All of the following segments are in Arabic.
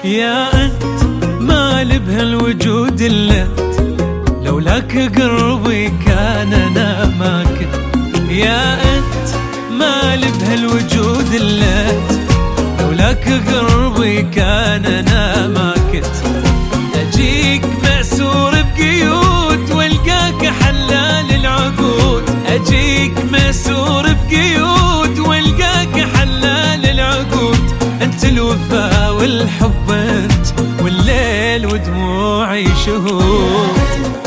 يا أنت مالي بهالوجود إلا أنت، لولاك قربي كان أنا ما كنت. يا أنت مالي بهالوجود إلا أنت، لولاك قربي كان أنا ما كنت. أجيك مأسور بقيود والقاك حلال العقود، أجيك مأسور بقيود والقاك حلال العقود. أنت الوفا والحب أنت، والليل ودموعي شهود.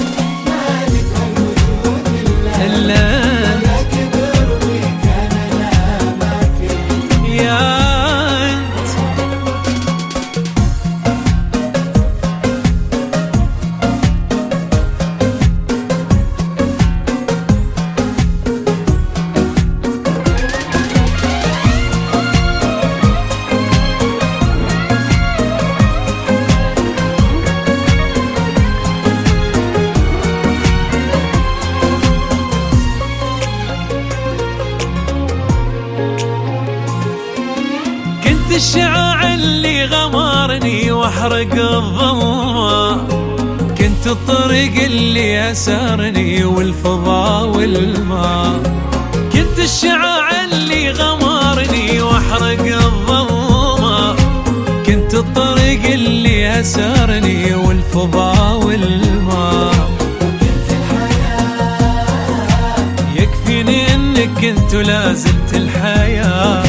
الشعاع اللي غمرني واحرق الظلمة، كنت الطريق اللي أسرني والفضاء والماء. كنت الشعاع اللي غمرني واحرق الظلمة، كنت الطريق اللي أسرني والفضاء والماء. كنت الحياة يكفيني انك كنت ولا زلت الحياة.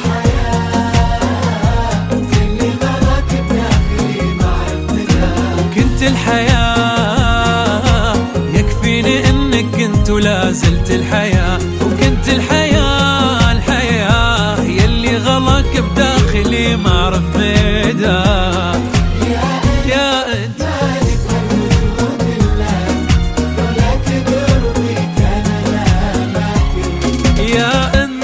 الحياة يكفيني انك كنت ولا زلت الحياة. وكنت الحياة الحياة يلي غلاك بداخلي ما عرف مداه. يا انت مالك الوجود الا انت، لولاك قربي كان انا ما كنت. يا انت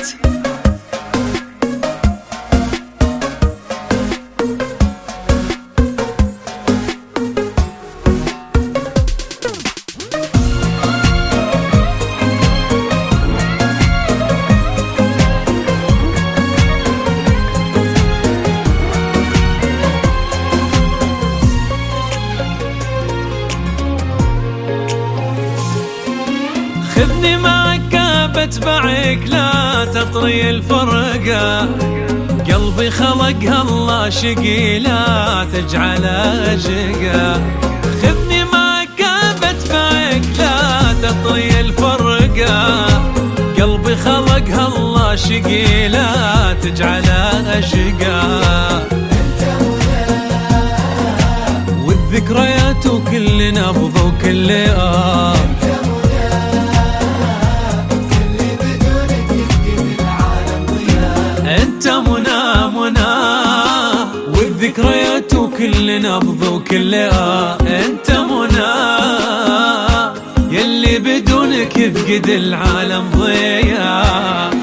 خذني معك بتبعك لا تطري الفرقة. قلبي خلقها الله شقي لا تجعله شقا. خذني معك بتبعك لا تطري الفرقة. قلبي خلقها الله شقي لا تجعله شقا. والذكريات وكل نبض وكل انت منى منى. والذكريات وكل نبض وكل انت منى. يلي بدونك يفقد العالم ضياء.